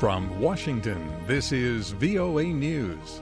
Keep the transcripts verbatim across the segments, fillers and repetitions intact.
From Washington, this is V O A News.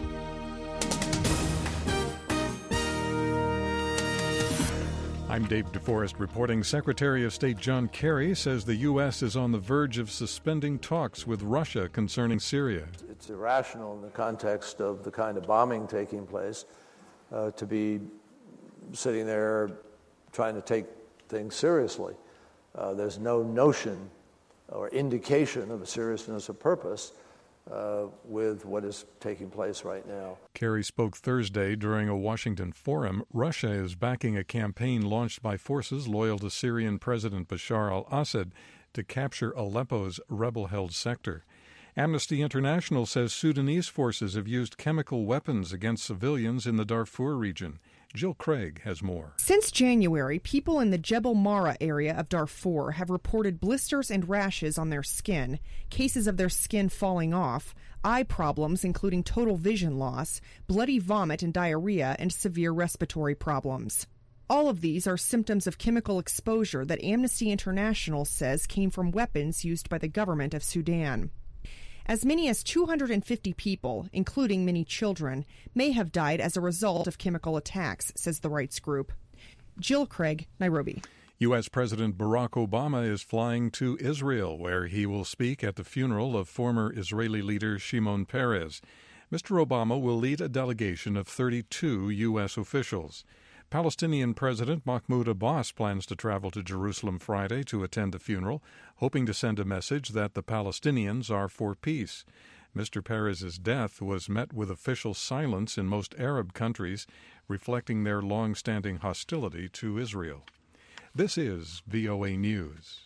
I'm Dave DeForest reporting. Secretary of State John Kerry says the U S is on the verge of suspending talks with Russia concerning Syria. It's irrational in the context of the kind of bombing taking place uh, to be sitting there trying to take things seriously. Uh, there's no notion or indication of a seriousness of purpose uh, with what is taking place right now. Kerry spoke Thursday during a Washington forum. Russia is backing a campaign launched by forces loyal to Syrian President Bashar al-Assad to capture Aleppo's rebel-held sector. Amnesty International says Sudanese forces have used chemical weapons against civilians in the Darfur region. Jill Craig has more. Since January, people in the Jebel Mara area of Darfur have reported blisters and rashes on their skin, cases of their skin falling off, eye problems including total vision loss, bloody vomit and diarrhea, and severe respiratory problems. All of these are symptoms of chemical exposure that Amnesty International says came from weapons used by the government of Sudan. As many as two hundred fifty people, including many children, may have died as a result of chemical attacks, says the rights group. Jill Craig, Nairobi. U S. President Barack Obama is flying to Israel, where he will speak at the funeral of former Israeli leader Shimon Peres. Mister Obama will lead a delegation of thirty-two U S officials. Palestinian President Mahmoud Abbas plans to travel to Jerusalem Friday to attend the funeral, hoping to send a message that the Palestinians are for peace. Mister Peres' death was met with official silence in most Arab countries, reflecting their long-standing hostility to Israel. This is V O A News.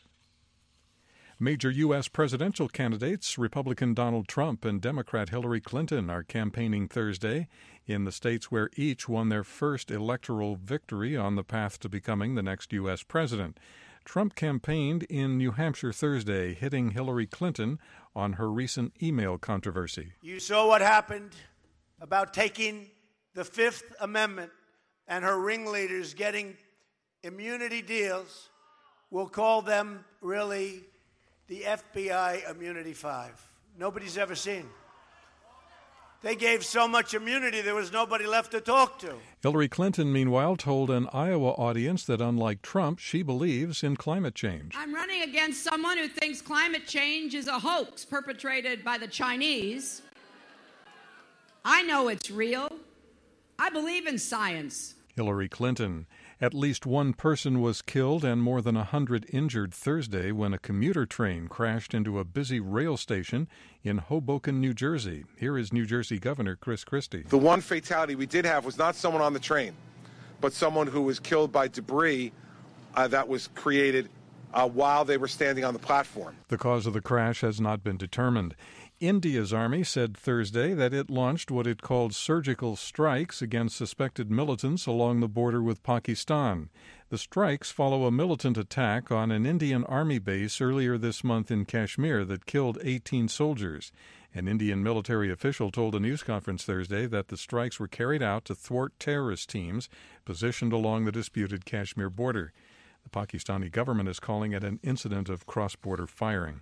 Major U S presidential candidates, Republican Donald Trump and Democrat Hillary Clinton, are campaigning Thursday in the states where each won their first electoral victory on the path to becoming the next U S president. Trump campaigned in New Hampshire Thursday, hitting Hillary Clinton on her recent email controversy. You saw what happened about taking the Fifth Amendment and her ringleaders getting immunity deals. We'll call them really the F B I Immunity Five. Nobody's ever seen. They gave so much immunity, there was nobody left to talk to. Hillary Clinton, meanwhile, told an Iowa audience that, unlike Trump, she believes in climate change. I'm running against someone who thinks climate change is a hoax perpetrated by the Chinese. I know it's real. I believe in science. Hillary Clinton. At least one person was killed and more than a hundred injured Thursday when a commuter train crashed into a busy rail station in Hoboken, New Jersey. Here is New Jersey Governor Chris Christie. The one fatality we did have was not someone on the train, but someone who was killed by debris uh, that was created uh, while they were standing on the platform. The cause of the crash has not been determined. India's army said Thursday that it launched what it called surgical strikes against suspected militants along the border with Pakistan. The strikes follow a militant attack on an Indian army base earlier this month in Kashmir that killed eighteen soldiers. An Indian military official told a news conference Thursday that the strikes were carried out to thwart terrorist teams positioned along the disputed Kashmir border. The Pakistani government is calling it an incident of cross-border firing.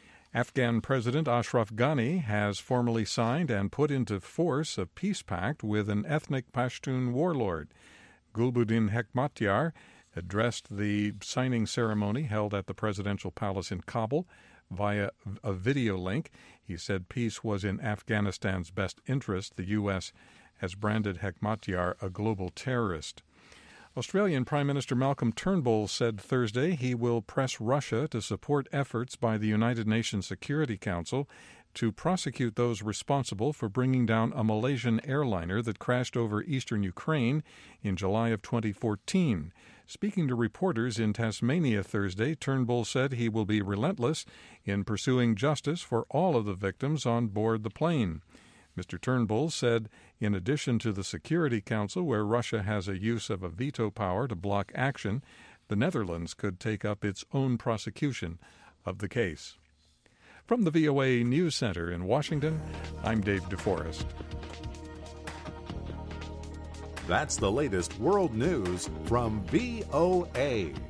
Afghan President Ashraf Ghani has formally signed and put into force a peace pact with an ethnic Pashtun warlord. Gulbuddin Hekmatyar addressed the signing ceremony held at the presidential palace in Kabul via a video link. He said peace was in Afghanistan's best interest. The U S has branded Hekmatyar a global terrorist. Australian Prime Minister Malcolm Turnbull said Thursday he will press Russia to support efforts by the United Nations Security Council to prosecute those responsible for bringing down a Malaysian airliner that crashed over eastern Ukraine in July of twenty fourteen. Speaking to reporters in Tasmania Thursday, Turnbull said he will be relentless in pursuing justice for all of the victims on board the plane. Mister Turnbull said, in addition to the Security Council, where Russia has a use of a veto power to block action, the Netherlands could take up its own prosecution of the case. From the V O A News Center in Washington, I'm Dave DeForest. That's the latest world news from V O A.